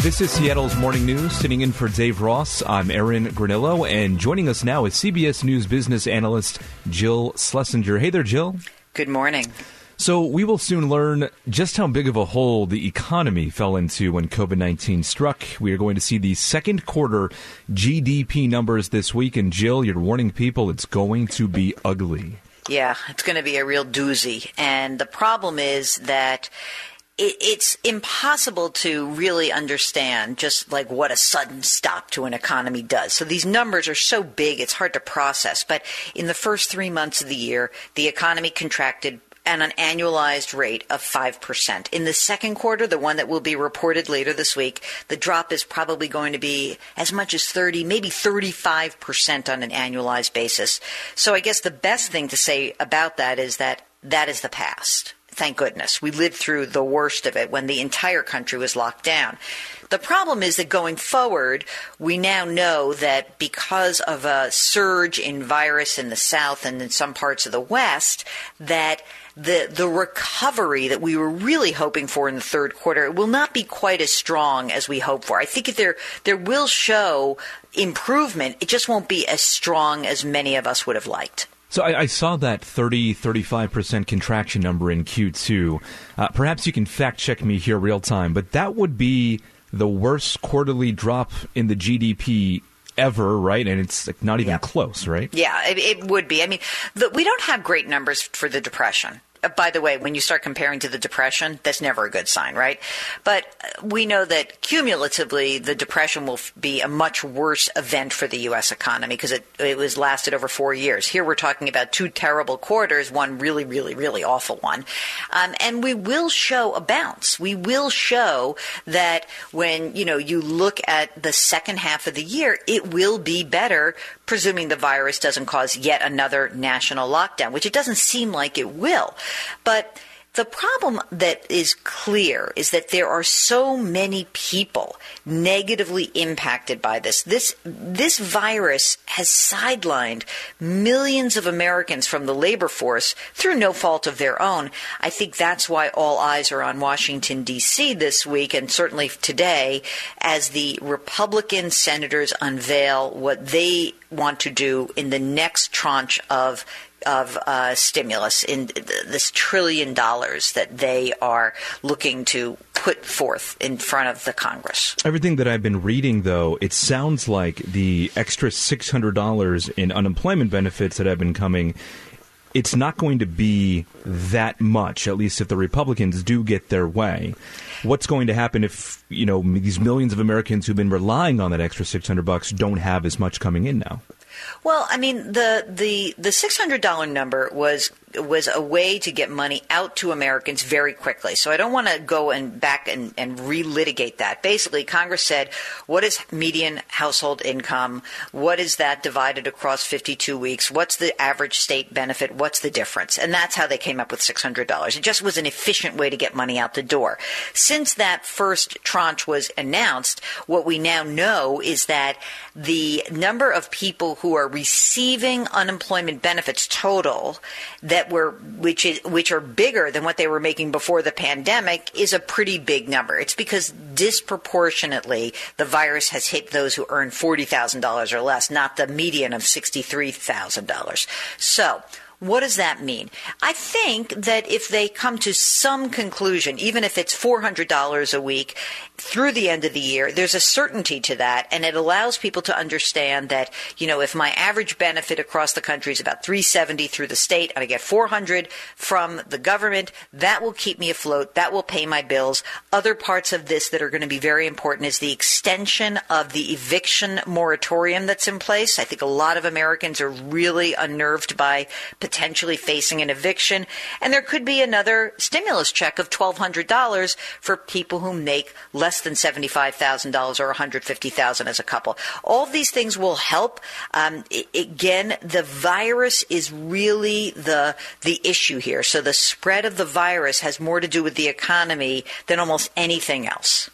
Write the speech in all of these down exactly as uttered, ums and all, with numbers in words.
This is Seattle's Morning News. Sitting in for Dave Ross, I'm Aaron Granillo, and joining us now is C B S News business analyst Jill Schlesinger. Hey there, Jill. Good morning. So we will soon learn just how big of a hole the economy fell into when COVID nineteen struck. We are going to see the second quarter G D P numbers this week, and Jill, you're warning people it's going to be ugly. Yeah, it's going to be a real doozy. And the problem is that it, it's impossible to really understand just like what a sudden stop to an economy does. So these numbers are so big, it's hard to process. But in the first three months of the year, the economy contracted at an annualized rate of five percent. In the second quarter, the one that will be reported later this week, the drop is probably going to be as much as thirty, maybe thirty-five percent on an annualized basis. So I guess the best thing to say about that is that that is the past. Thank goodness. We lived through the worst of it when the entire country was locked down. The problem is that going forward, we now know that because of a surge in virus in the South and in some parts of the West, that the the recovery that we were really hoping for in the third quarter will not be quite as strong as we hope for. I think there there will show improvement. It just won't be as strong as many of us would have liked. So I, I saw that thirty, thirty-five percent contraction number in Q two. Uh, perhaps you can fact check me here real time, but that would be the worst quarterly drop in the G D P ever, right? And it's like not even yeah. close, right? Yeah, it, it would be. I mean, the, we don't have great numbers for the Depression. Uh, by the way, when you start comparing to the Depression, that's never a good sign, right? But we know that cumulatively, the Depression will f- be a much worse event for the U S economy because it, it was lasted over four years. Here we're talking about two terrible quarters, one really, really, really awful one. Um, and we will show a bounce. We will show that when, you know, you look at the second half of the year, it will be better, presuming the virus doesn't cause yet another national lockdown, which it doesn't seem like it will. But the problem that is clear is that there are so many people negatively impacted by this. This this virus has sidelined millions of Americans from the labor force through no fault of their own. I think that's why all eyes are on Washington, D C this week and certainly today as the Republican senators unveil what they want to do in the next tranche of of uh, stimulus in this trillion dollars that they are looking to put forth in front of the Congress. Everything that I've been reading, though, it sounds like the extra six hundred dollars in unemployment benefits that have been coming, it's not going to be that much, at least if the Republicans do get their way. What's going to happen if, you know, these millions of Americans who've been relying on that extra six hundred bucks don't have as much coming in now? Well, I mean, the the the six hundred dollars number was was a way to get money out to Americans very quickly. So I don't want to go and back and, and relitigate that. Basically, Congress said, what is median household income? What is that divided across fifty-two weeks? What's the average state benefit? What's the difference? And that's how they came up with six hundred dollars. It just was an efficient way to get money out the door. Since that first tranche was announced, what we now know is that the number of people who are receiving unemployment benefits total that were which is which are bigger than what they were making before the pandemic is a pretty big number. It's because disproportionately the virus has hit those who earn forty thousand dollars or less, not the median of sixty-three thousand dollars. So what does that mean? I think that if they come to some conclusion, even if it's four hundred dollars a week through the end of the year, there's a certainty to that, and it allows people to understand that, you know, if my average benefit across the country is about three hundred seventy dollars through the state, and I get four hundred dollars from the government, that will keep me afloat. That will pay my bills. Other parts of this that are going to be very important is the extension of the eviction moratorium that's in place. I think a lot of Americans are really unnerved by potentially facing an eviction. And there could be another stimulus check of twelve hundred dollars for people who make less than seventy-five thousand dollars or one hundred fifty thousand dollars as a couple. All of these things will help. Um, I- again, the virus is really the the issue here. So the spread of the virus has more to do with the economy than almost anything else.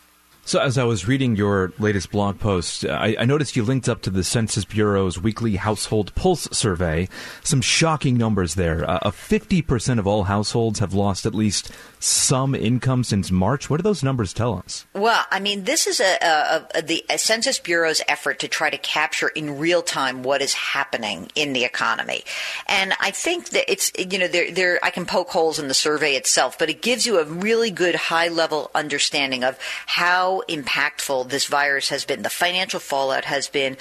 So as I was reading your latest blog post, I, I noticed you linked up to the Census Bureau's weekly household pulse survey. Some shocking numbers there. Uh, fifty percent of all households have lost at least some income since March. What do those numbers tell us? Well, I mean, this is a, a, a, the a Census Bureau's effort to try to capture in real time what is happening in the economy. And I think that it's, you know, there, there, I can poke holes in the survey itself, but it gives you a really good high level understanding of how impactful this virus has been. The financial fallout has been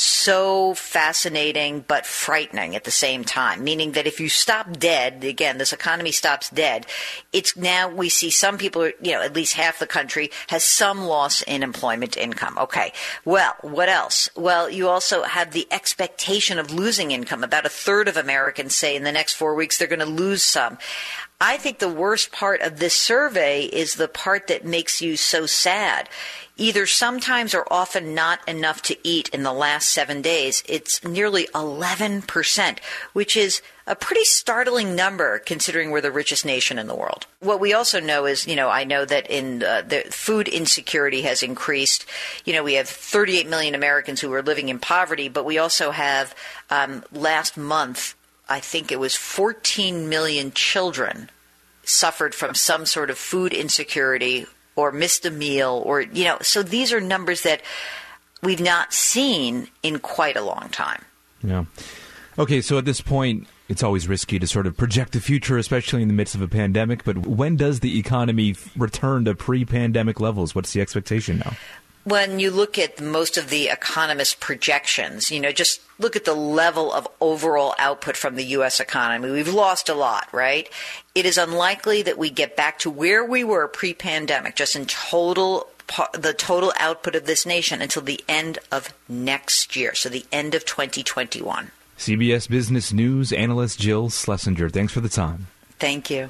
so fascinating but frightening at the same time, meaning that if you stop dead, again, this economy stops dead, it's now we see some people, you know, at least half the country has some loss in employment income. Okay. Well, what else? Well, you also have the expectation of losing income. About a third of Americans say in the next four weeks they're going to lose some. I think the worst part of this survey is the part that makes you so sad. Either sometimes or often not enough to eat in the last seven days. It's nearly eleven percent, which is a pretty startling number considering we're the richest nation in the world. What we also know is, you know, I know that in uh, the food insecurity has increased. You know, we have thirty-eight million Americans who are living in poverty, but we also have um, last month, I think it was fourteen million children suffered from some sort of food insecurity or missed a meal, or, you know, so these are numbers that we've not seen in quite a long time. Yeah. Okay, so at this point, it's always risky to sort of project the future, especially in the midst of a pandemic, but when does the economy return to pre-pandemic levels? What's the expectation now? When you look at most of the economists' projections, you know, just look at the level of overall output from the U S economy. We've lost a lot, right? It is unlikely that we get back to where we were pre-pandemic, just in total, the total output of this nation, until the end of next year, so the end of twenty twenty-one. C B S Business News analyst Jill Schlesinger, thanks for the time. Thank you.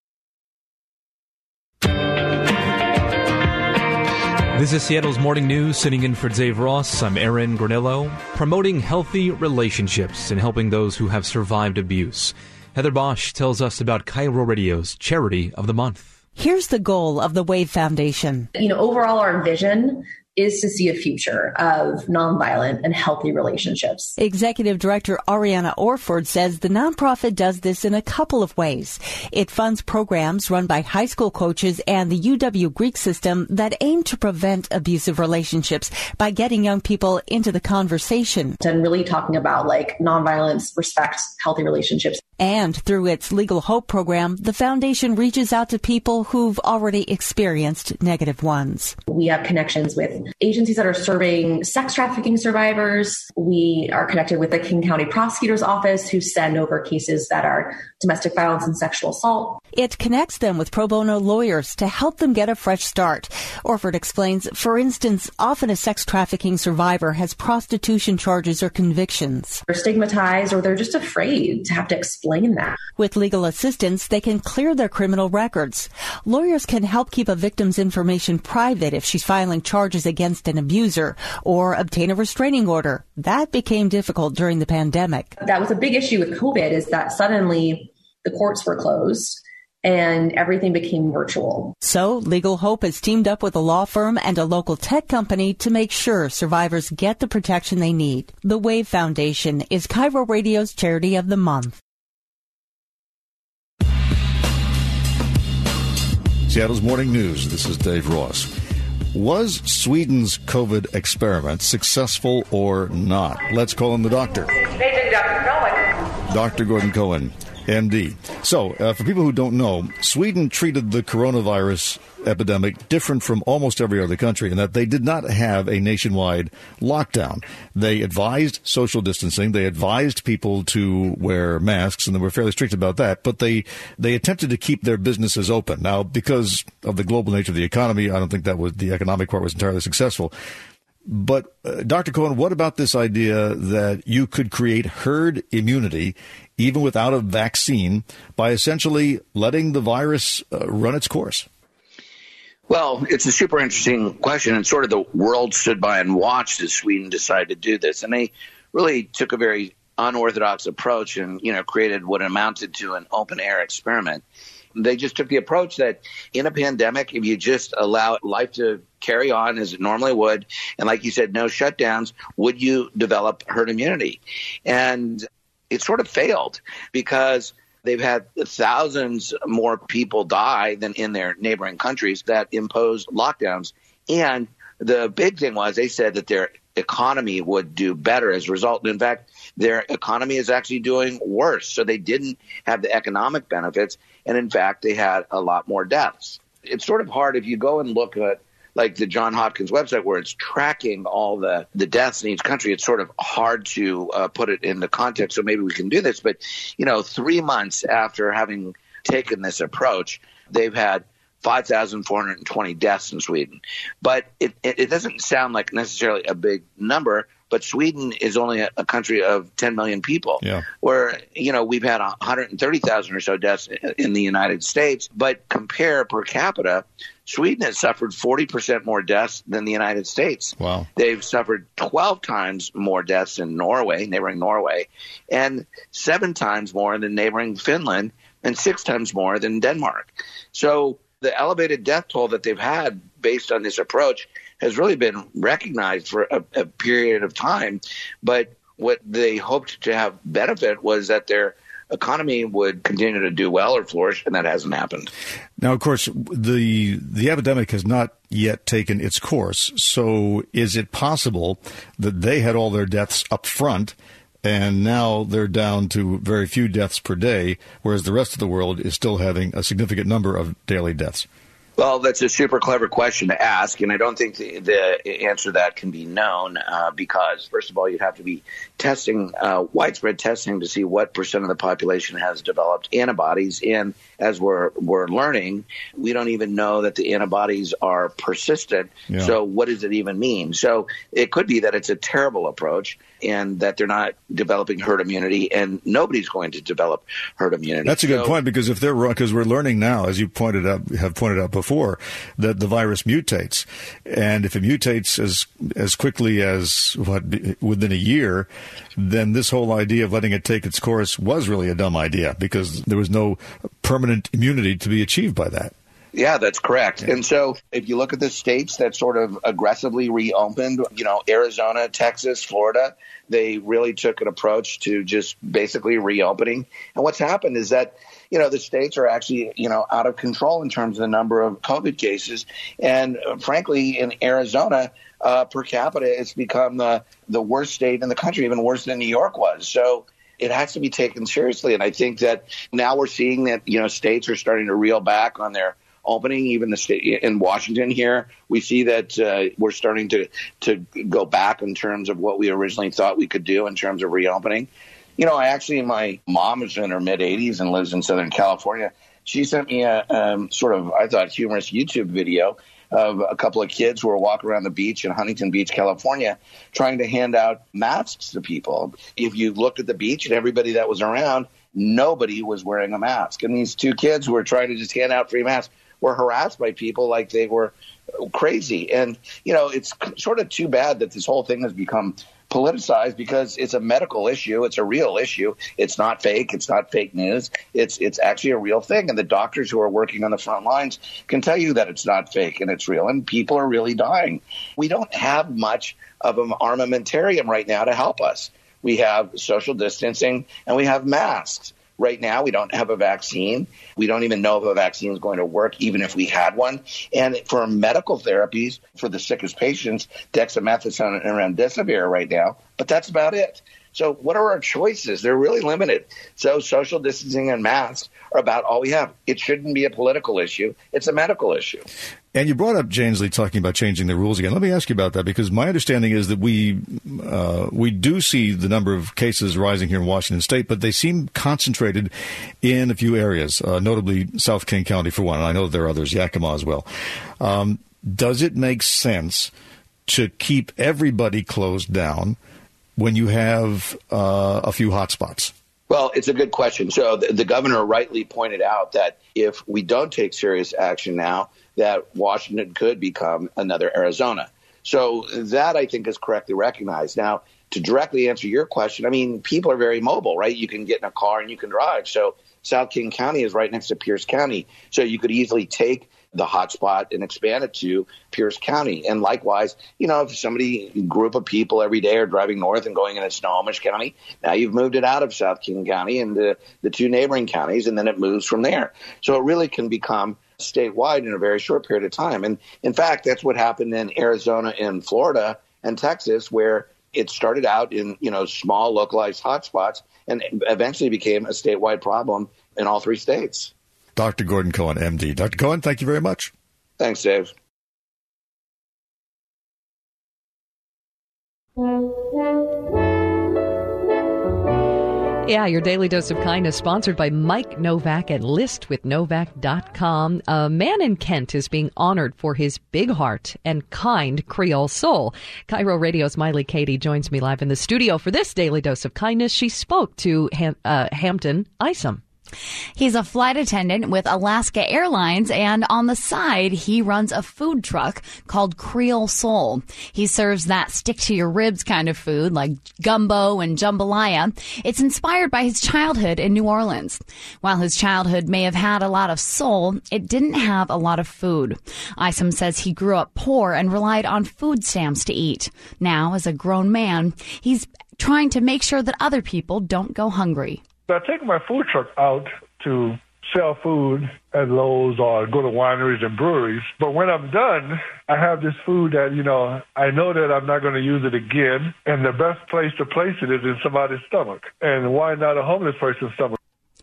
This is Seattle's Morning News, sitting in for Dave Ross. I'm Aaron Granillo. Promoting healthy relationships and helping those who have survived abuse. Heather Bosch tells us about KIRO Radio's Charity of the Month. Here's the goal of the WAVE Foundation. You know, overall, our vision is to see a future of nonviolent and healthy relationships. Executive Director Ariana Orford says the nonprofit does this in a couple of ways. It funds programs run by high school coaches and the U W Greek system that aim to prevent abusive relationships by getting young people into the conversation. And really talking about like nonviolence, respect, healthy relationships. And through its Legal Hope program, the foundation reaches out to people who've already experienced negative ones. We have connections with agencies that are serving sex trafficking survivors. We are connected with the King County Prosecutor's Office, who send over cases that are domestic violence and sexual assault. It connects them with pro bono lawyers to help them get a fresh start. Orford explains, for instance, often a sex trafficking survivor has prostitution charges or convictions. They're stigmatized, or they're just afraid to have to explain that. With legal assistance, they can clear their criminal records. Lawyers can help keep a victim's information private if she's filing charges against an abuser, or obtain a restraining order. That became difficult during the pandemic. That was a big issue with COVID, is that suddenly the courts were closed and everything became virtual. So Legal Hope has teamed up with a law firm and a local tech company to make sure survivors get the protection they need. The WAVE Foundation is KIRO Radio's Charity of the Month. Seattle's Morning News. This is Dave Ross. Was Sweden's COVID experiment successful or not? Let's call in the doctor. Agent Doctor Cohen. Doctor Gordon Cohen, M D. So, uh, for people who don't know, Sweden treated the coronavirus epidemic different from almost every other country in that they did not have a nationwide lockdown. They advised social distancing. They advised people to wear masks, and they were fairly strict about that. But they they attempted to keep their businesses open. Now, because of the global nature of the economy, I don't think that was the economic part was entirely successful. But, uh, Doctor Cohen, what about this idea that you could create herd immunity even without a vaccine by essentially letting the virus uh, run its course? Well, it's a super interesting question, and sort of the world stood by and watched as Sweden decided to do this. And they really took a very unorthodox approach and, you know, created what amounted to an open-air experiment. they just took the approach that in a pandemic, if you just allow life to carry on as it normally would, and like you said, no shutdowns, would you develop herd immunity? And it sort of failed because they've had thousands more people die than in their neighboring countries that imposed lockdowns. And the big thing was they said that their economy would do better as a result. And in fact, their economy is actually doing worse. So they didn't have the economic benefits. And in fact, they had a lot more deaths. It's sort of hard if you go and look at like the Johns Hopkins website where it's tracking all the, the deaths in each country. It's sort of hard to uh, put it into context. So maybe we can do this. But, you know, three months after having taken this approach, they've had five thousand four hundred twenty deaths in Sweden. But it, it, it doesn't sound like necessarily a big number, but Sweden is only a, a country of ten million people, yeah. where, you know, we've had one hundred thirty thousand or so deaths in the United States. But compare per capita, Sweden has suffered forty percent more deaths than the United States. Wow. They've suffered twelve times more deaths in Norway, neighboring Norway, and seven times more than neighboring Finland, and six times more than Denmark. So the elevated death toll that they've had based on this approach has really been recognized for a, a period of time. But what they hoped to have benefit was that their economy would continue to do well or flourish, and that hasn't happened. Now, of course, the the epidemic has not yet taken its course. So is it possible that they had all their deaths up front, and now they're down to very few deaths per day, whereas the rest of the world is still having a significant number of daily deaths? Well, that's a super clever question to ask, and I don't think the, the answer to that can be known uh, because, first of all, you'd have to be testing, uh, widespread testing to see what percent of the population has developed antibodies. And as we're we're learning, we don't even know that the antibodies are persistent. Yeah. So what does it even mean? So it could be that it's a terrible approach and that they're not developing herd immunity, and nobody's going to develop herd immunity. That's a good so, point, because if they're wrong, because we're learning now, as you pointed out, have pointed out before, that the virus mutates, and if it mutates as as quickly as what within a year, then this whole idea of letting it take its course was really a dumb idea, because there was no permanent immunity to be achieved by that. Yeah, that's correct. Yeah. And so if you look at the states that sort of aggressively reopened, you know, Arizona, Texas, Florida, they really took an approach to just basically reopening. And what's happened is that, you know, the states are actually, you know, out of control in terms of the number of COVID cases. And uh, frankly, in Arizona, uh, per capita, it's become the, the worst state in the country, even worse than New York was. So it has to be taken seriously. And I think that now we're seeing that, you know, states are starting to reel back on their opening. Even the state in Washington here, we see that uh, we're starting to, to go back in terms of what we originally thought we could do in terms of reopening. You know, I actually, my mom is in her mid eighties and lives in Southern California. She sent me a um, sort of, I thought, humorous YouTube video of a couple of kids who were walking around the beach in Huntington Beach, California, trying to hand out masks to people. If you looked at the beach and everybody that was around, nobody was wearing a mask. And these two kids who were trying to just hand out free masks were harassed by people like they were crazy. And, you know, it's sort of too bad that this whole thing has become politicized, because it's a medical issue. It's a real issue. It's not fake. It's not fake news. It's it's actually a real thing. And the doctors who are working on the front lines can tell you that it's not fake and it's real. And people are really dying. We don't have much of an armamentarium right now to help us. We have social distancing and we have masks. Right now, we don't have a vaccine. We don't even know if a vaccine is going to work, even if we had one. And for medical therapies for the sickest patients, dexamethasone and remdesivir right now, but that's about it. So what are our choices? They're really limited. So social distancing and masks are about all we have. It shouldn't be a political issue. It's a medical issue. And you brought up Janesley talking about changing the rules again. Let me ask you about that, because my understanding is that we uh, we do see the number of cases rising here in Washington State, but they seem concentrated in a few areas, uh, notably South King County for one. And I know there are others, Yakima as well. Um, does it make sense to keep everybody closed down when you have uh, a few hot spots? Well, it's a good question. So the, the governor rightly pointed out that if we don't take serious action now, that Washington could become another Arizona. So that, I think, is correctly recognized. Now, to directly answer your question, I mean, people are very mobile, right? You can get in a car and you can drive. So South King County is right next to Pierce County. So you could easily take the hotspot and expand it to Pierce County. And likewise, you know, if somebody, a group of people every day are driving north and going into Snohomish County, now you've moved it out of South King County into the two neighboring counties, and then it moves from there. So it really can become statewide in a very short period of time. And in fact, that's what happened in Arizona and Florida and Texas, where it started out in, you know, small localized hotspots and eventually became a statewide problem in all three states. Doctor Gordon Cohen, M D. Doctor Cohen, thank you very much. Thanks, Dave. Yeah, your Daily Dose of Kindness, sponsored by Mike Novak at list with novak dot com. A man in Kent is being honored for his big heart and kind Creole soul. Cairo Radio's Miley Katie joins me live in the studio for this Daily Dose of Kindness. She spoke to Ham- uh, Hampton Isom. He's a flight attendant with Alaska Airlines, and on the side, he runs a food truck called Creole Soul. He serves that stick-to-your-ribs kind of food like gumbo and jambalaya. It's inspired by his childhood in New Orleans. While his childhood may have had a lot of soul, it didn't have a lot of food. Isom says he grew up poor and relied on food stamps to eat. Now, as a grown man, he's trying to make sure that other people don't go hungry. I take my food truck out to sell food at Lowe's or go to wineries and breweries. But when I'm done, I have this food that, you know, I know that I'm not going to use it again. And the best place to place it is in somebody's stomach. And why not a homeless person's stomach?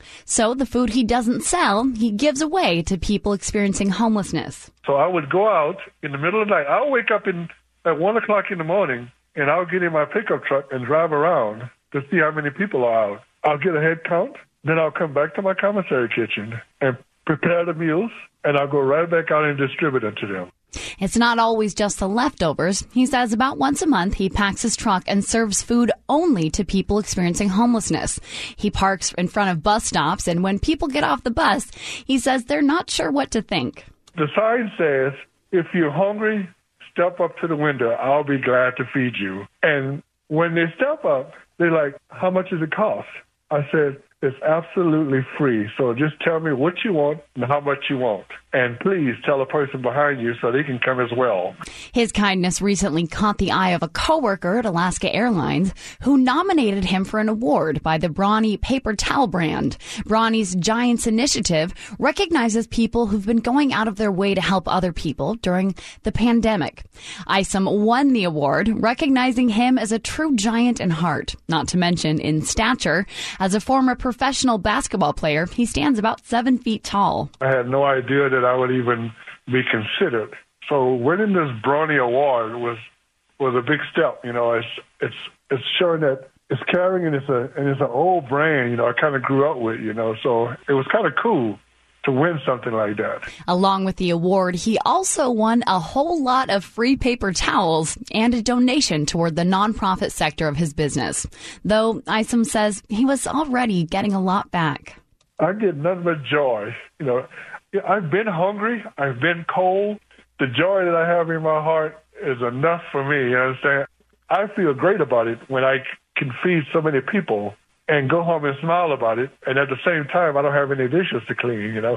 So the food he doesn't sell, he gives away to people experiencing homelessness. So I would go out in the middle of the night. I'll wake up in at one o'clock in the morning, and I'll get in my pickup truck and drive around to see how many people are out. I'll get a head count, then I'll come back to my commissary kitchen and prepare the meals, and I'll go right back out and distribute it to them. It's not always just the leftovers. He says about once a month he packs his truck and serves food only to people experiencing homelessness. He parks in front of bus stops, and when people get off the bus, he says they're not sure what to think. The sign says, if you're hungry, step up to the window. I'll be glad to feed you. And when they step up, they're like, how much does it cost? I said, it's absolutely free. So just tell me what you want and how much you want. And please tell the person behind you so they can come as well. His kindness recently caught the eye of a coworker at Alaska Airlines who nominated him for an award by the Brawny paper towel brand. Brawny's Giants Initiative recognizes people who've been going out of their way to help other people during the pandemic. Isom won the award, recognizing him as a true giant in heart, not to mention in stature. As a former professional basketball player, he stands about seven feet tall. I had no idea that I would even be considered. So winning this Brawny Award was was a big step. You know, it's it's it's showing that it's carrying and it's a and it's an old brand. You know, I kind of grew up with. You know, so it was kind of cool to win something like that. Along with the award, he also won a whole lot of free paper towels and a donation toward the nonprofit sector of his business. Though Isom says he was already getting a lot back. I get nothing but joy. You know, I've been hungry. I've been cold. The joy that I have in my heart is enough for me. You understand? I feel great about it when I can feed so many people and go home and smile about it. And at the same time, I don't have any dishes to clean, you know.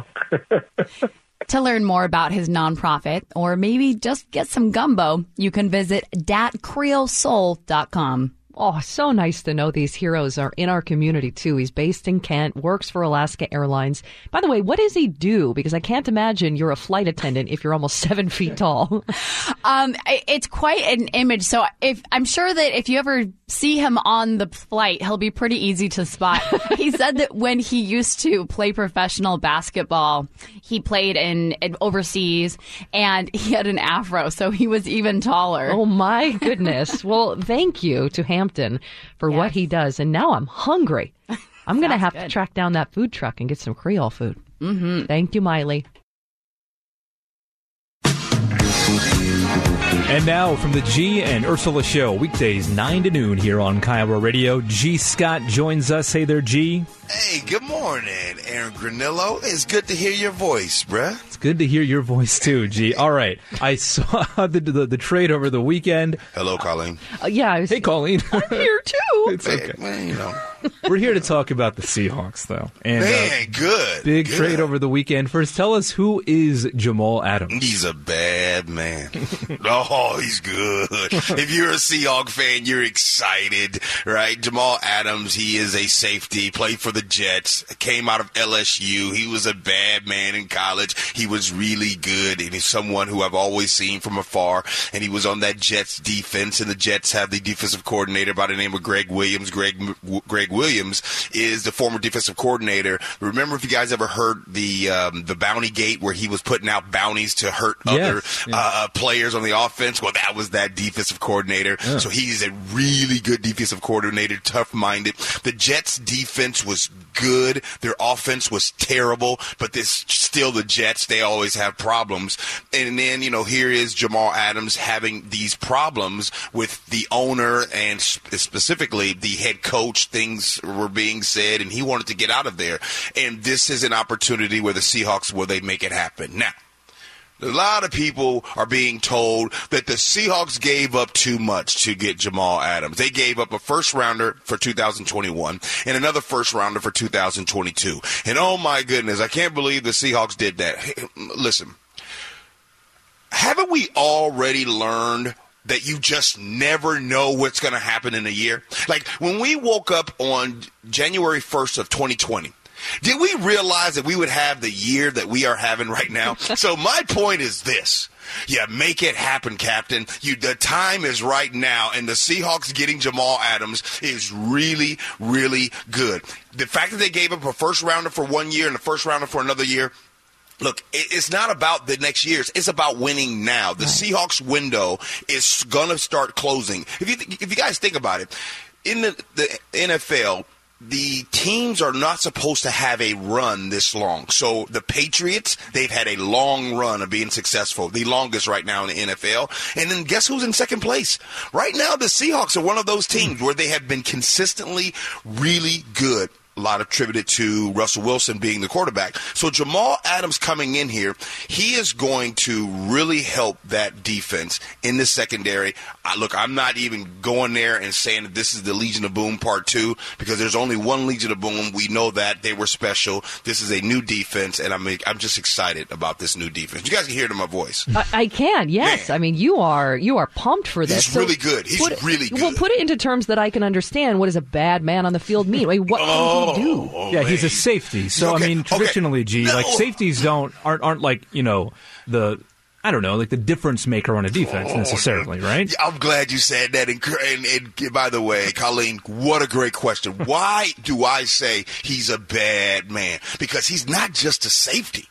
To learn more about his nonprofit, or maybe just get some gumbo, you can visit dat creole soul dot com. Oh, so nice to know these heroes are in our community, too. He's based in Kent, works for Alaska Airlines. By the way, what does he do? Because I can't imagine you're a flight attendant if you're almost seven feet tall. um, it's quite an image. So if I'm sure that if you ever see him on the flight, he'll be pretty easy to spot. He said that when he used to play professional basketball, he played in, in overseas, and he had an afro, so he was even taller. Oh, my goodness. Well, thank you to Hampton for yes. what he does. And now I'm hungry. I'm going to have good. to track down that food truck and get some Creole food. Mm-hmm. Thank you, Miley. And now from the G and Ursula Show, weekdays nine to noon here on Cairo Radio, G. Scott joins us. Hey there, G. Hey, good morning, Aaron Granillo. It's good to hear your voice, bruh. It's good to hear your voice, too, G. All right. I saw the the, the trade over the weekend. Hello, Colleen. Uh, yeah. I was, hey, Colleen. I'm here, too. It's okay. Hey, man, you know, We're here to talk about the Seahawks, though. And, Man, uh, good. Big good. trade over the weekend. First, tell us, who is Jamal Adams? He's a bad man. Oh, he's good. If you're a Seahawk fan, you're excited, right? Jamal Adams, he is a safety, played for the Jets, came out of L S U. He was a bad man in college. He was really good, and he's someone who I've always seen from afar, and he was on that Jets defense, and the Jets have the defensive coordinator by the name of Greg Williams. Greg Greg Williams is the former defensive coordinator. Remember, if you guys ever heard the um, the Bounty Gate, where he was putting out bounties to hurt yes, other yeah. uh, players on the offense? Well, that was that defensive coordinator. Yeah. So he's a really good defensive coordinator, tough-minded. The Jets' defense was good. Their offense was terrible, but this still the Jets. They always have problems. And then, you know, here is Jamal Adams having these problems with the owner and specifically the head coach. Things were being said, and he wanted to get out of there. And this is an opportunity where the Seahawks, will they make it happen? Now, a lot of people are being told that the Seahawks gave up too much to get Jamal Adams. They gave up a first-rounder for two thousand twenty-one and another first-rounder for two thousand twenty-two. And, oh, my goodness, I can't believe the Seahawks did that. Hey, listen, haven't we already learned that you just never know what's going to happen in a year? Like, when we woke up on January first of twenty twenty, did we realize that we would have the year that we are having right now? So my point is this. Yeah, make it happen, Captain. You, the time is right now, and the Seahawks getting Jamal Adams is really, really good. The fact that they gave up a first-rounder for one year and a first-rounder for another year, look, it's not about the next years. It's about winning now. The right. Seahawks window is going to start closing. If you th- if you guys think about it, in the, the N F L, the teams are not supposed to have a run this long. So the Patriots, they've had a long run of being successful, the longest right now in the N F L. And then guess who's in second place? Right now, the Seahawks are one of those teams where they have been consistently really good. A lot attributed to Russell Wilson being the quarterback. So Jamal Adams coming in here, he is going to really help that defense in the secondary. I, look, I'm not even going there and saying that this is the Legion of Boom Part two, because there's only one Legion of Boom. We know that. They were special. This is a new defense, and I'm I'm just excited about this new defense. You guys can hear it in my voice. I, I can, yes. Man. I mean, you are you are pumped for this. He's so really good. He's put, really good. Well, put it into terms that I can understand. What does a bad man on the field mean? I mean, what oh. can he do? Oh, yeah, man. he's a safety. So okay. I mean, traditionally, okay. G, no. like safeties don't aren't aren't like, you know, the I don't know, like the difference maker on a defense oh, necessarily, no. right? I'm glad you said that. And, and, and by the way, Colleen, what a great question. Why do I say he's a bad man? Because he's not just a safety.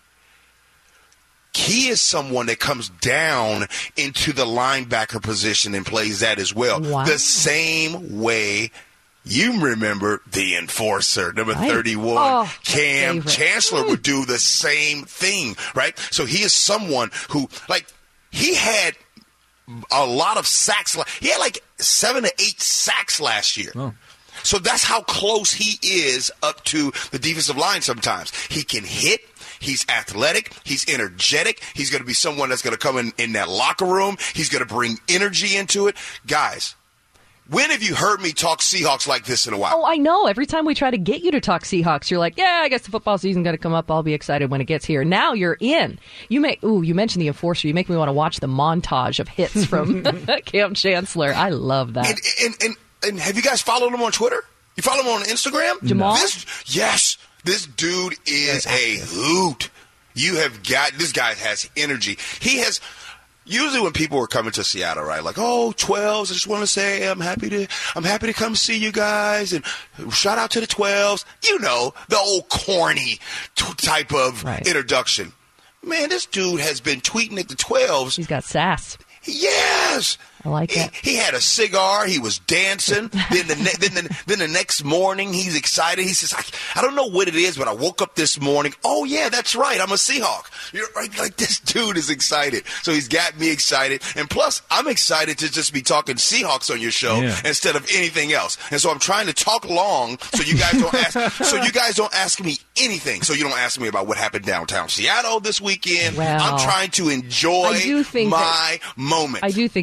He is someone that comes down into the linebacker position and plays that as well. Wow. The same way you remember the enforcer, number right. thirty-one, oh, Cam favorite. Chancellor would do the same thing, right? So he is someone who, like, he had a lot of sacks. He had like seven to eight sacks last year. Oh. So that's how close he is up to the defensive line sometimes. He can hit. He's athletic. He's energetic. He's going to be someone that's going to come in, in that locker room. He's going to bring energy into it. Guys, when have you heard me talk Seahawks like this in a while? Oh, I know. Every time we try to get you to talk Seahawks, you're like, yeah, I guess the football season's going to come up. I'll be excited when it gets here. Now you're in. You make. Ooh, you mentioned the enforcer. You make me want to watch the montage of hits from Cam Chancellor. I love that. And, and, and, and have you guys followed him on Twitter? You follow him on Instagram? Jamal? This, yes. This dude is a hoot. You have got, this guy has energy. He has, usually when people are coming to Seattle, right, like, oh, twelves, I just want to say I'm happy to, I'm happy to come see you guys, and shout out to the twelves. You know, the old corny t- type of right. introduction. Man, this dude has been tweeting at the twelves. He's got sass. Yes. I like he, that. He had a cigar. He was dancing. then, the ne- then, the, then the next morning, he's excited. He says, I, I don't know what it is, but I woke up this morning. Oh, yeah, that's right. I'm a Seahawk. You're right. Like, this dude is excited. So he's got me excited. And plus, I'm excited to just be talking Seahawks on your show yeah. instead of anything else. And so I'm trying to talk long so you guys don't ask so you guys don't ask me anything. So you don't ask me about what happened downtown Seattle this weekend. Well, I'm trying to enjoy I do think my that, moment. I do think your thoughts on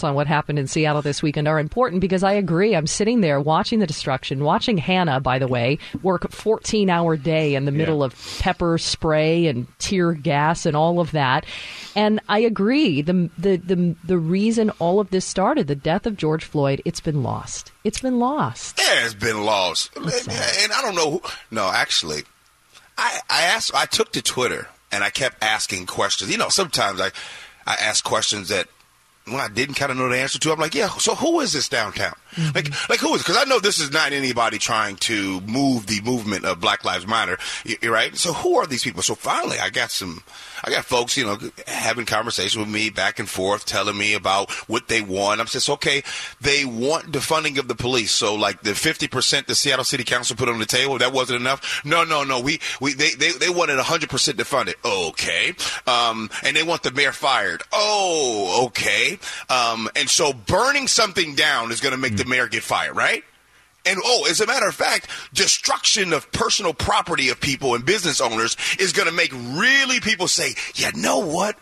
on what happened in Seattle this weekend are important because I agree. I'm sitting there watching the destruction, watching Hannah, by the way, work a fourteen-hour day in the yeah. middle of pepper spray and tear gas and all of that. And I agree. The, the, the, the reason all of this started, the death of George Floyd, it's been lost. It's been lost. Yeah, it's been lost. And I don't know who. No, actually, I, I asked, I took to Twitter and I kept asking questions. You know, sometimes I, I ask questions that, well, I didn't kind of know the answer to. I'm like, yeah, so who is this downtown? Mm-hmm. Like, like who is? Because I know this is not anybody trying to move the movement of Black Lives Matter, right? So who are these people? So finally, I got some, I got folks, you know, having conversation with me back and forth, telling me about what they want. I'm just okay. They want defunding of the police. So like the fifty percent the Seattle City Council put on the table, that wasn't enough. No, no, no. We, we, they, they, they wanted one hundred percent defunded. Okay. Um, and they want the mayor fired. Oh, okay. Um, and so burning something down is going to make mm-hmm. the mayor get fired, right? And, oh, as a matter of fact, destruction of personal property of people and business owners is going to make really people say, you know what?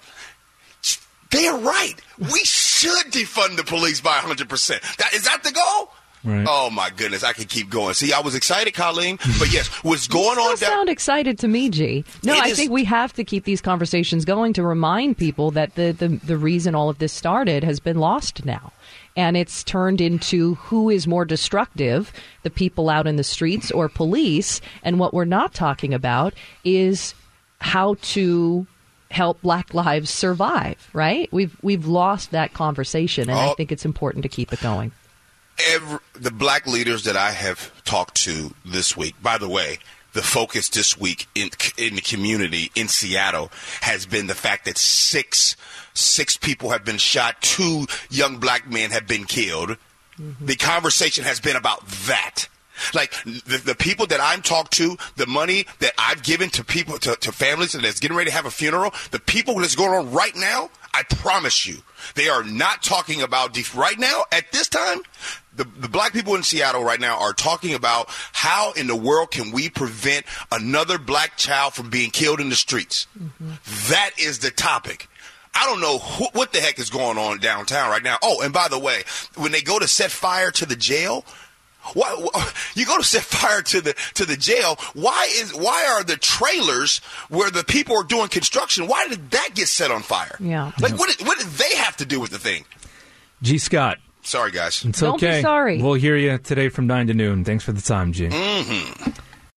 They're right. We should defund the police by one hundred percent. That, is that the goal? Right. Oh, my goodness. I can keep going. See, I was excited, Colleen, but yes, what's going you on still down- sound excited to me, G. No, it I is- think we have to keep these conversations going to remind people that the, the, the reason all of this started has been lost now. And it's turned into who is more destructive, the people out in the streets or police. And what we're not talking about is how to help Black lives survive, right? We've we've lost that conversation, and oh. I think it's important to keep it going. Every, the Black leaders that I have talked to this week, by the way, the focus this week in in the community in Seattle has been the fact that six six people have been shot, two young Black men have been killed. Mm-hmm. The conversation has been about that. Like the, the people that I'm talked to, the money that I've given to people, to, to families that's getting ready to have a funeral, the people that's going on right now, I promise you, they are not talking about def- right now at this time. The, the Black people in Seattle right now are talking about how in the world can we prevent another Black child from being killed in the streets. Mm-hmm. That is the topic. I don't know wh- what the heck is going on downtown right now. Oh, and by the way, when they go to set fire to the jail, why, why you go to set fire to the to the jail? Why is why are the trailers where the people are doing construction? Why did that get set on fire? Yeah, like what did, what did they have to do with the thing? G. Scott. Sorry, guys. It's Don't okay. Be sorry. We'll hear you today from nine to noon. Thanks for the time, G. Mm-hmm.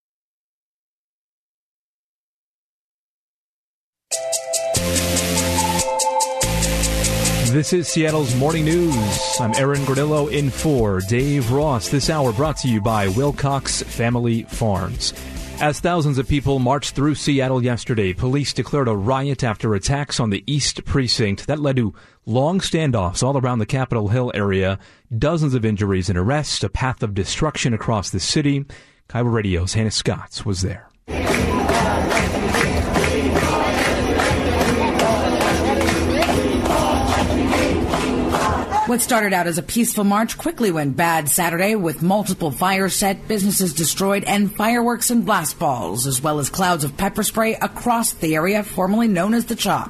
This is Seattle's Morning News. I'm Aaron Gordillo in for Dave Ross. This hour brought to you by Wilcox Family Farms. As thousands of people marched through Seattle yesterday, police declared a riot after attacks on the East Precinct that led to long standoffs all around the Capitol Hill area, dozens of injuries and arrests, a path of destruction across the city. Kaiwa Radio's Hannah Scott was there. What started out as a peaceful march quickly went bad Saturday with multiple fires set, businesses destroyed, and fireworks and blast balls, as well as clouds of pepper spray across the area formerly known as the Chop.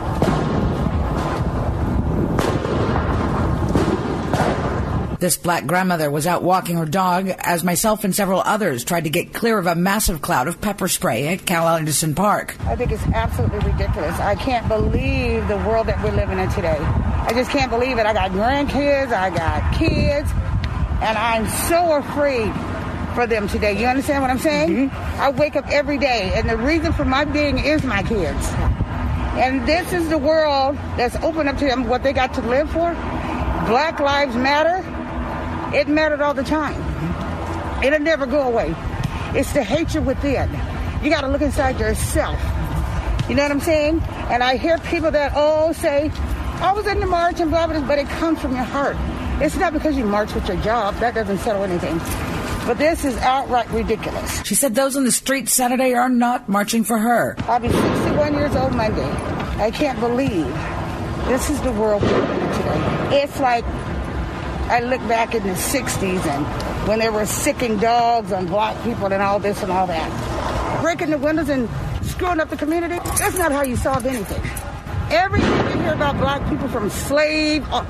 This Black grandmother was out walking her dog as myself and several others tried to get clear of a massive cloud of pepper spray at Cal Anderson Park. I think it's absolutely ridiculous. I can't believe the world that we're living in today. I just can't believe it. I got grandkids, I got kids, and I'm so afraid for them today. You understand what I'm saying? Mm-hmm. I wake up every day, and the reason for my being is my kids. And this is the world that's open up to them, what they got to live for. Black Lives Matter. It mattered all the time. It'll never go away. It's the hatred within. You got to look inside yourself. You know what I'm saying? And I hear people that, oh, say, I was in the march and blah, blah, blah, but it comes from your heart. It's not because you march with your job. That doesn't settle anything. But this is outright ridiculous. She said those on the street Saturday are not marching for her. I'll be sixty-one years old Monday. I can't believe this is the world we're living in today. It's like I look back in the sixties and when they were sicking dogs on black people and all this and all that. Breaking the windows and screwing up the community, that's not how you solve anything. Everything you hear about black people from slave,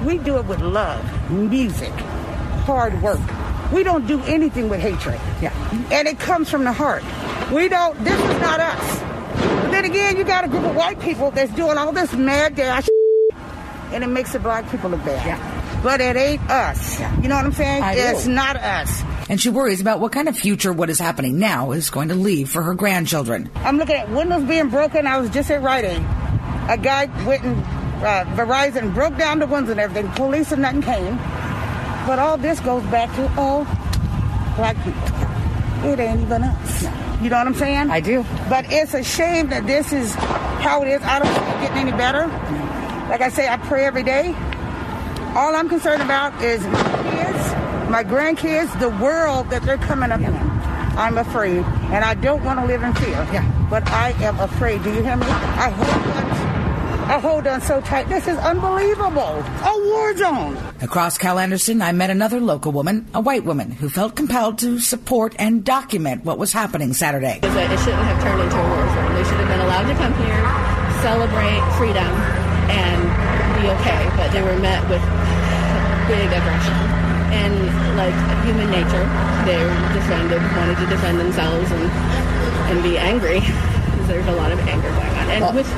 We do it with love, music, hard work. We don't do anything with hatred. Yeah. And it comes from the heart. We don't, this is not us. But then again, you got a group of white people that's doing all this mad dash and it makes the black people look bad. Yeah. But it ain't us. Yeah. You know what I'm saying? I It's do. not us. And she worries about what kind of future what is happening now is going to leave for her grandchildren. I'm looking at windows being broken. I was just at Rite Aid. A guy went and uh, Verizon broke down the windows and everything. Police and nothing came. But all this goes back to, oh, black people. It ain't even us. You know what I'm saying? I do. But it's a shame that this is how it is. I don't see it getting any better. Like I say, I pray every day. All I'm concerned about is my kids, my grandkids, the world that they're coming up in. I'm afraid, and I don't want to live in fear. Yeah. But I am afraid. Do you hear me? I hold on, I hold on so tight. This is unbelievable. A war zone. Across Cal Anderson, I met another local woman, a white woman, who felt compelled to support and document what was happening Saturday. Is that it shouldn't have turned into a war zone. They should have been allowed to come here, celebrate freedom, and be okay. But they were met with big aggression. And like human nature, they defended, wanted to defend themselves and and be angry. There's a lot of anger going on, and well, with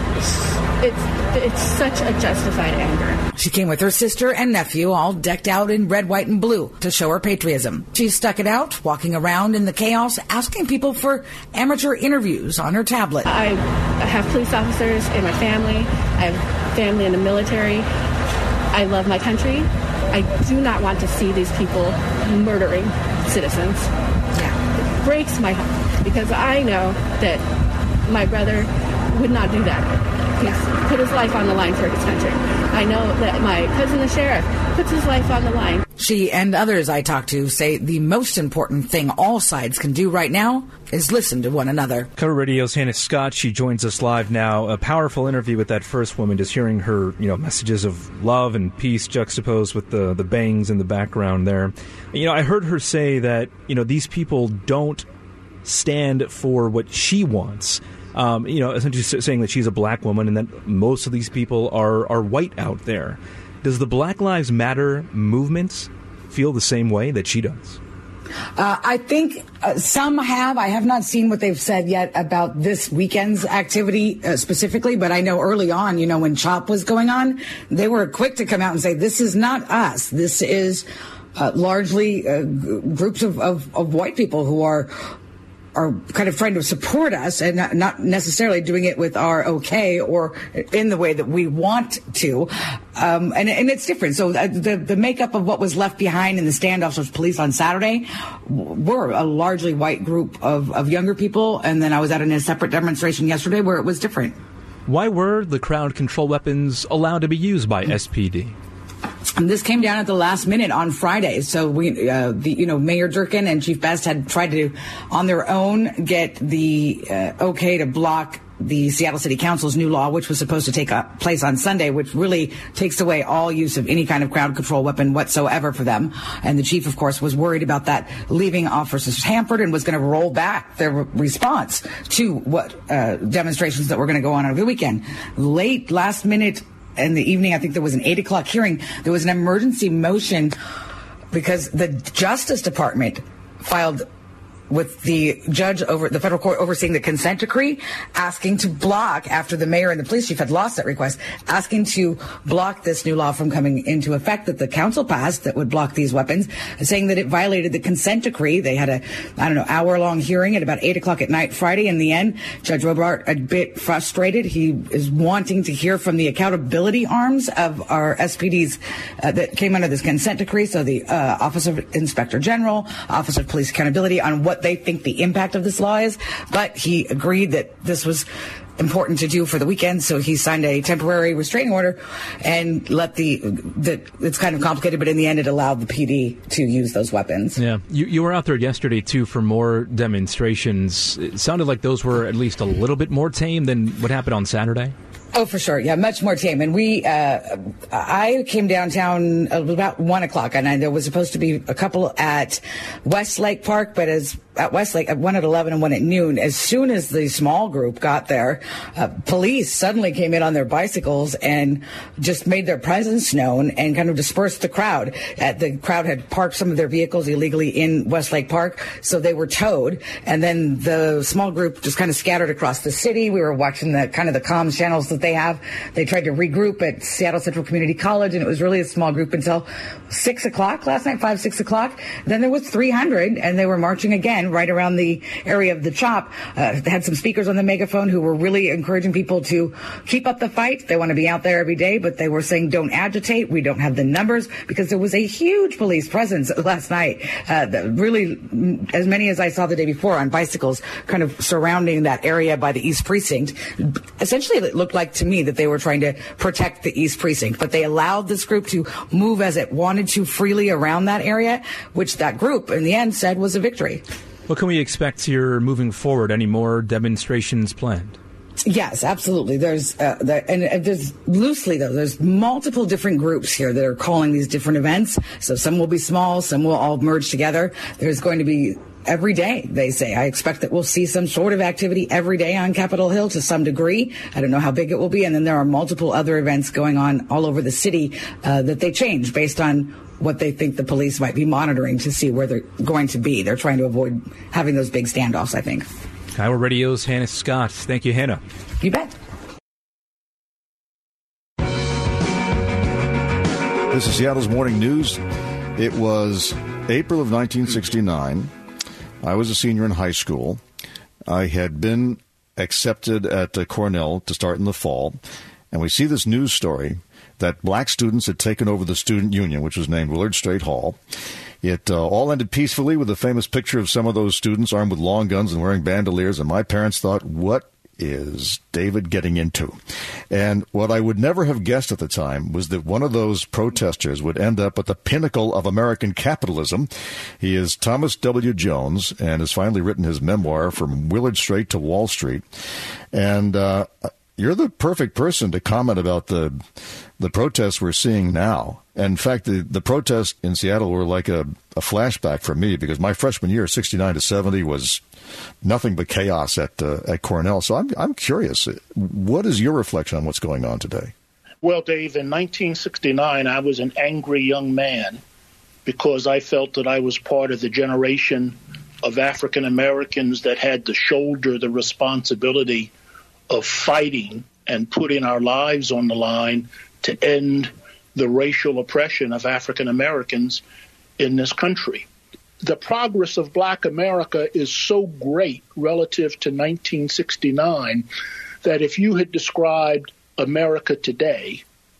it's it's such a justified anger. She came with her sister and nephew, all decked out in red, white, and blue to show her patriotism. She stuck it out, walking around in the chaos, asking people for amateur interviews on her tablet. I have police officers in my family. I have family in the military. I love my country. I do not want to see these people murdering citizens. Yeah. It breaks my heart because I know that my brother would not do that. He's put his life on the line for his country. I know that my cousin, the sheriff, puts his life on the line. She and others I talked to say the most important thing all sides can do right now is listen to one another. Cover Radio's Hannah Scott, she joins us live now. A powerful interview with that first woman, just hearing her, you know, messages of love and peace juxtaposed with the, the bangs in the background there. You know, I heard her say that, you know, these people don't stand for what she wants. Um, you know, essentially saying that she's a black woman and that most of these people are, are white out there. Does the Black Lives Matter movement feel the same way that she does? Uh, I think uh, some have. I have not seen what they've said yet about this weekend's activity uh, specifically, but I know early on, you know, when CHOP was going on, they were quick to come out and say, this is not us. This is uh, largely uh, g- groups of, of, of white people who are are kind of trying to support us and not, not necessarily doing it with our okay or in the way that we want to. Um, and, and it's different. So the, the makeup of what was left behind in the standoffs with police on Saturday were a largely white group of, of younger people. And then I was at a separate demonstration yesterday where it was different. Why were the crowd control weapons allowed to be used by S P D? And this came down at the last minute on Friday. So we, uh, the, you know, Mayor Durkin and Chief Best had tried to, on their own, get the uh, okay to block the Seattle City Council's new law, which was supposed to take place on Sunday, which really takes away all use of any kind of crowd control weapon whatsoever for them. And the chief, of course, was worried about that leaving officers hampered and was going to roll back their re- response to what uh, demonstrations that were going to go on over the weekend. Late, last minute, in the evening, I think there was an eight o'clock hearing. There was an emergency motion because the Justice Department filed with the judge over the federal court overseeing the consent decree, asking to block, after the mayor and the police chief had lost that request, asking to block this new law from coming into effect that the council passed that would block these weapons, saying that it violated the consent decree. They had a, I don't know, hour long hearing at about eight o'clock at night Friday. In the end, Judge Robart, a bit frustrated. He is wanting to hear from the accountability arms of our S P Ds uh, that came under this consent decree. So the uh, Office of Inspector General, Office of Police Accountability, on what they think the impact of this law is. But he agreed that this was important to do for the weekend, so he signed a temporary restraining order and let the that it's kind of complicated, but in the end it allowed the P D to use those weapons. Yeah, you you were out there yesterday too for more demonstrations. It sounded like those were at least a little bit more tame than what happened on Saturday. Oh, for sure. Yeah, much more tame. And we, uh, I came downtown about one o'clock, and I, there was supposed to be a couple at Westlake Park, but as at Westlake, one at eleven and one at noon. As soon as the small group got there, uh, police suddenly came in on their bicycles and just made their presence known and kind of dispersed the crowd. Uh, the crowd had parked some of their vehicles illegally in Westlake Park, so they were towed. And then the small group just kind of scattered across the city. We were watching the kind of the comms channels that they have. They tried to regroup at Seattle Central Community College, and it was really a small group until six o'clock last night, five, six o'clock. Then there was three hundred, and they were marching again right around the area of the CHOP. Uh, they had some speakers on the megaphone who were really encouraging people to keep up the fight. They want to be out there every day, but they were saying, don't agitate. We don't have the numbers, because there was a huge police presence last night. Uh, the, really, as many as I saw the day before on bicycles, kind of surrounding that area by the East Precinct. Essentially, it looked like to me that they were trying to protect the East Precinct, but they allowed this group to move as it wanted to freely around that area, which that group in the end said was a victory. What can we expect here moving forward? Any more demonstrations planned? Yes, absolutely. There's uh, there, and, and there's loosely though. There's multiple different groups here that are calling these different events. So some will be small, some will all merge together. There's going to be every day, they say. I expect that we'll see some sort of activity every day on Capitol Hill to some degree. I don't know how big it will be. And then there are multiple other events going on all over the city uh, that they change based on what they think the police might be monitoring to see where they're going to be. They're trying to avoid having those big standoffs, I think. Iowa Radio's Hannah Scott. Thank you, Hannah. You bet. This is Seattle's Morning News. It was April of nineteen sixty-nine. I was a senior in high school. I had been accepted at uh, Cornell to start in the fall. And we see this news story that black students had taken over the student union, which was named Willard Straight Hall. It uh, all ended peacefully with a famous picture of some of those students armed with long guns and wearing bandoliers. And my parents thought, what is David getting into? And what I would never have guessed at the time was that one of those protesters would end up at the pinnacle of American capitalism. He is Thomas W. Jones and has finally written his memoir, From Willard Straight to Wall Street. And uh, you're the perfect person to comment about the the protests we're seeing now. And in fact, the, the protests in Seattle were like a, a flashback for me, because my freshman year, sixty-nine to seventy, was nothing but chaos at uh, at Cornell. So I'm I'm curious, what is your reflection on what's going on today? Well, Dave, in nineteen sixty-nine, I was an angry young man because I felt that I was part of the generation of African Americans that had to shoulder the responsibility of fighting and putting our lives on the line to end the racial oppression of African Americans in this country. The progress of Black America is so great relative to nineteen sixty-nine that if you had described America today,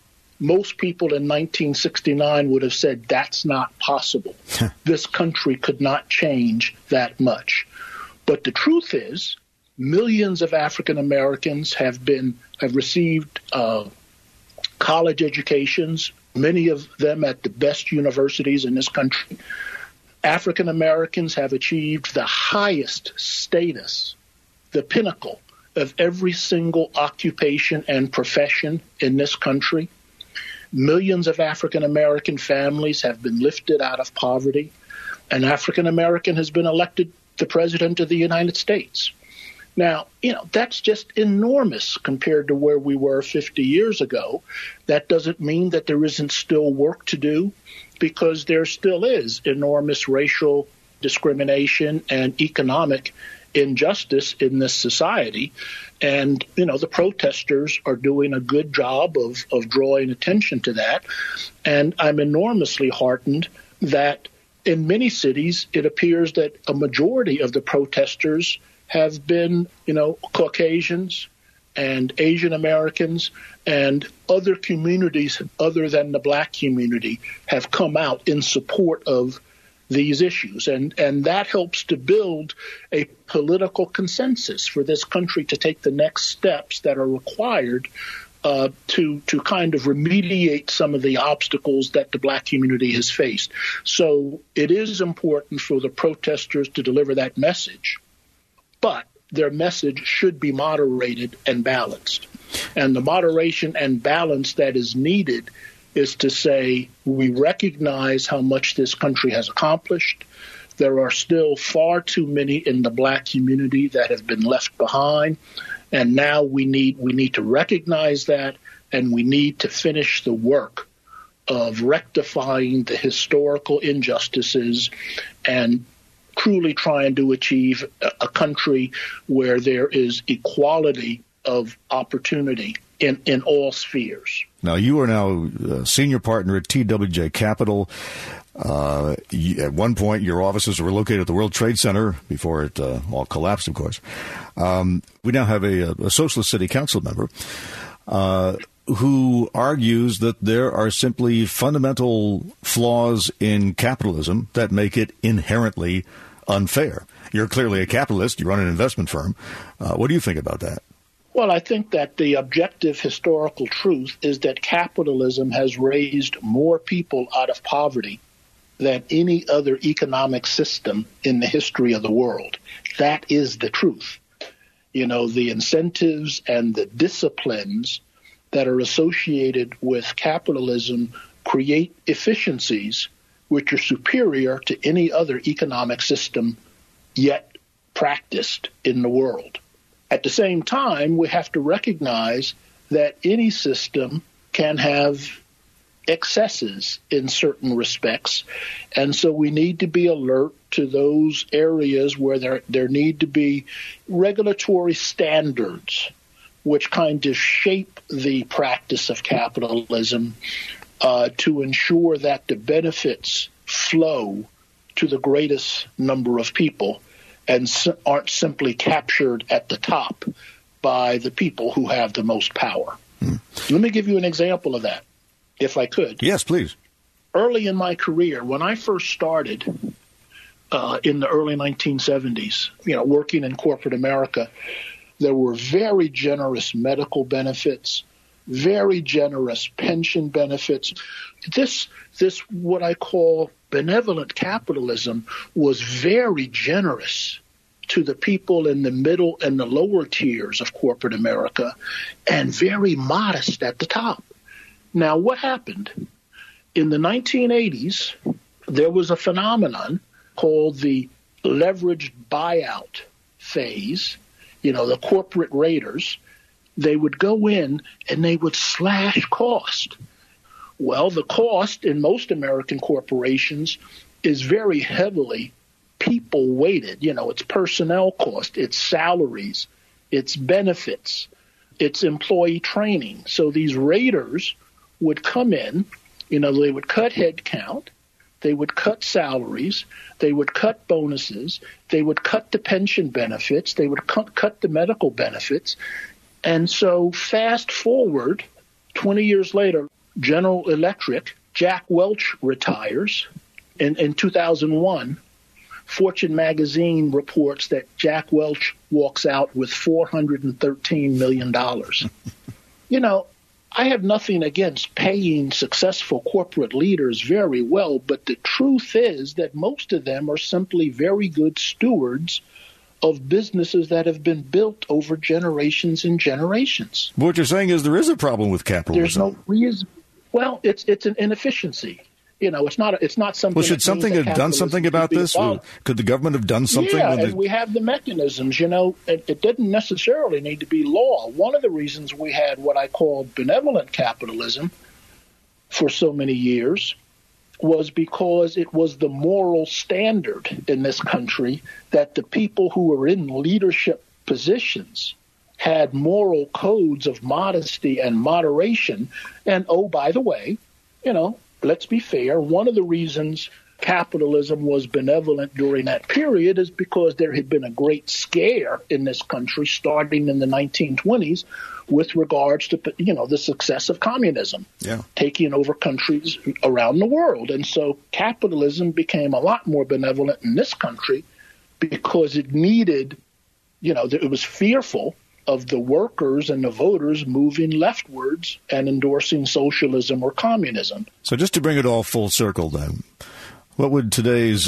most people in nineteen sixty-nine would have said that's not possible. This country could not change that much. But the truth is, millions of African Americans have been have received uh, college educations, many of them at the best universities in this country. African Americans have achieved the highest status, the pinnacle of every single occupation and profession in this country. Millions of African American families have been lifted out of poverty. An African American has been elected the President of the United States. Now, you know, that's just enormous compared to where we were fifty years ago. That doesn't mean that there isn't still work to do, because there still is enormous racial discrimination and economic injustice in this society. And, you know, the protesters are doing a good job of, of drawing attention to that. And I'm enormously heartened that in many cities, it appears that a majority of the protesters have been, you know, Caucasians and Asian Americans and other communities other than the black community have come out in support of these issues. And, and that helps to build a political consensus for this country to take the next steps that are required uh, to, to kind of remediate some of the obstacles that the black community has faced. So it is important for the protesters to deliver that message. But their message should be moderated and balanced. And the moderation and balance that is needed is to say we recognize how much this country has accomplished. There are still far too many in the black community that have been left behind. And now we need we need to recognize that, and we need to finish the work of rectifying the historical injustices and truly trying to achieve a, a country where there is equality of opportunity in, in all spheres. Now, you are now a senior partner at T W J Capital. Uh, at one point, your offices were located at the World Trade Center before it uh, all collapsed, of course. Um, we now have a, a socialist city council member uh, who argues that there are simply fundamental flaws in capitalism that make it inherently unfair. You're clearly a capitalist. You run an investment firm. Uh, what do you think about that? Well, I think that the objective historical truth is that capitalism has raised more people out of poverty than any other economic system in the history of the world. That is the truth. You know, the incentives and the disciplines that are associated with capitalism create efficiencies which are superior to any other economic system yet practiced in the world. At the same time, we have to recognize that any system can have excesses in certain respects, and so we need to be alert to those areas where there, there need to be regulatory standards which kind of shape the practice of capitalism uh, to ensure that the benefits flow to the greatest number of people and aren't simply captured at the top by the people who have the most power. Hmm. Let me give you an example of that, if I could. Yes, please. Early in my career, when I first started uh, in the early nineteen seventies, you know, working in corporate America, there were very generous medical benefits, very generous pension benefits. This, this what I call benevolent capitalism was very generous to the people in the middle and the lower tiers of corporate America and very modest at the top. Now, what happened? In the nineteen eighties, there was a phenomenon called the leveraged buyout phase. You know, the corporate raiders, they would go in and they would slash cost. Well, the cost in most American corporations is very heavily people weighted. You know, it's personnel cost, it's salaries, it's benefits, it's employee training. So these raiders would come in, you know, they would cut headcount, they would cut salaries, they would cut bonuses, they would cut the pension benefits, they would cut, cut the medical benefits. And so fast forward twenty years later, General Electric, Jack Welch retires. In, in two thousand one, Fortune magazine reports that Jack Welch walks out with four hundred thirteen million dollars. You know, I have nothing against paying successful corporate leaders very well, but the truth is that most of them are simply very good stewards of businesses that have been built over generations and generations. What you're saying is there is a problem with capitalism. There's no reason. Well, it's it's an inefficiency. You know, it's not it's not something. Well, should something have done something about this? Well, could the government have done something? Yeah, when and they... we have the mechanisms. You know, it, it didn't necessarily need to be law. One of the reasons we had what I call benevolent capitalism for so many years was because it was the moral standard in this country that the people who were in leadership positions had moral codes of modesty and moderation. And, oh, by the way, you know, let's be fair, one of the reasons capitalism was benevolent during that period is because there had been a great scare in this country starting in the nineteen twenties with regards to, you know, the success of communism, yeah. taking over countries around the world. And so capitalism became a lot more benevolent in this country because it needed, you know, it was fearful of the workers and the voters moving leftwards and endorsing socialism or communism. So just to bring it all full circle then, what would today's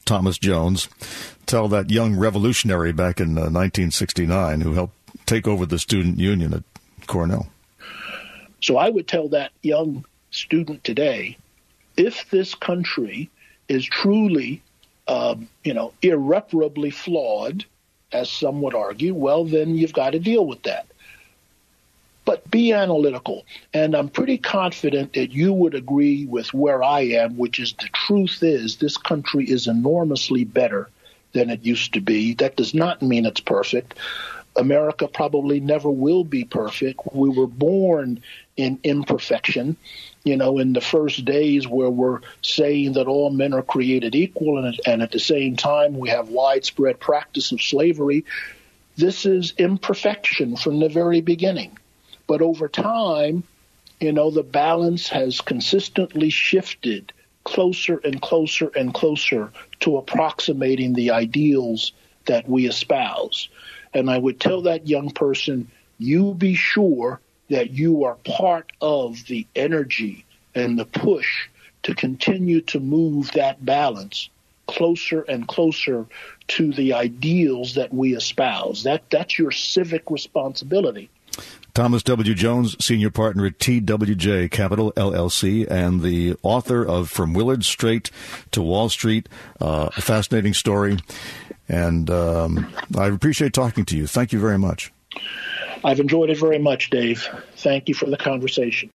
Thomas Jones, tell that young revolutionary back in uh, nineteen sixty-nine who helped take over the student union at Cornell? So I would tell that young student today, if this country is truly, uh, you know, irreparably flawed, as some would argue, well, then you've got to deal with that. But be analytical. And I'm pretty confident that you would agree with where I am, which is the truth is this country is enormously better than it used to be. That does not mean it's perfect. America probably never will be perfect. We were born in imperfection. You know, in the first days where we're saying that all men are created equal, and, and at the same time we have widespread practice of slavery, this is imperfection from the very beginning. But over time, you know, the balance has consistently shifted closer and closer and closer to approximating the ideals that we espouse. And I would tell that young person, you be sure that you are part of the energy and the push to continue to move that balance closer and closer to the ideals that we espouse. That that's your civic responsibility. Thomas W. Jones, senior partner at T W J Capital, L L C, and the author of From Willard Straight to Wall Street, uh, a fascinating story. And um, I appreciate talking to you. Thank you very much. I've enjoyed it very much, Dave. Thank you for the conversation.